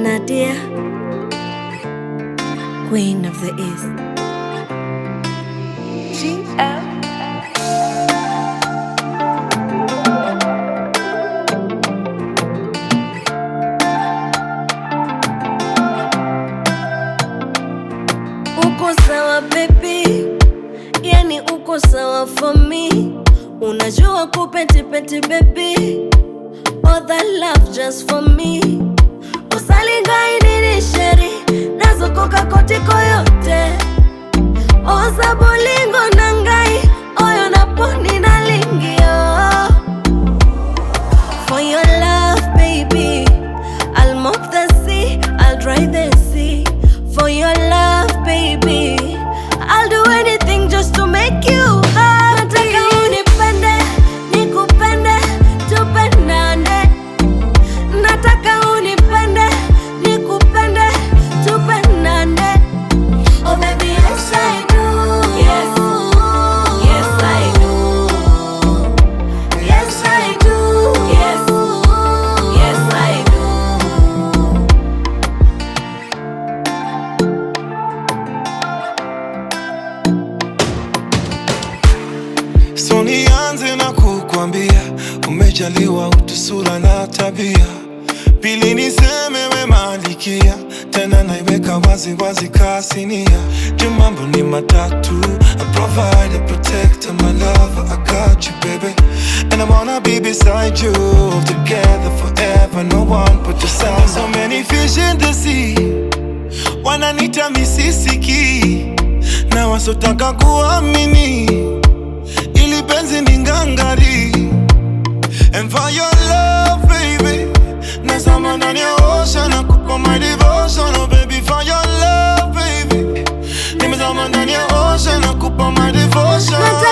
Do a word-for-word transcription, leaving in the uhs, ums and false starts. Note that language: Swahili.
Nadia, Queen of the East. G L Uko sawa baby, yani uko sawa for me. Unajua kupeti peti baby, all that love just for me. Usalingai nini sheri, nazokoka kotiko yote. Oza bolingo nangai, oyo naponi na lingio. For your love baby, I'll mop the sea, I'll dry the sea. For your love baby, I'll do anything just to make you happy. Nataka unipende, nikupende, tupendane. Nataka unipende, nikupende, tupendane. Oh baby, yes I do. Yes, yes I do. Yes I do. Yes, yes I do. So nianze na kukwambia umejaliwa utu, sura na tabia. Pili niseme we malikia, tena naiweka wazi wazi kasinia. Juu mambo ni matatu, I provide, I protect, and my lover, I got you baby. And I wanna be beside you, together forever, no one but yourself. So many fish in the sea, wananita misisiki, na wasotaka kuamini ili penzi ni ngangari. And for your love baby, nazama ndani ya ocean, nakupa my devotion. Oh baby, for your love baby, nimezama ndani ya ocean, nakupa my devotion.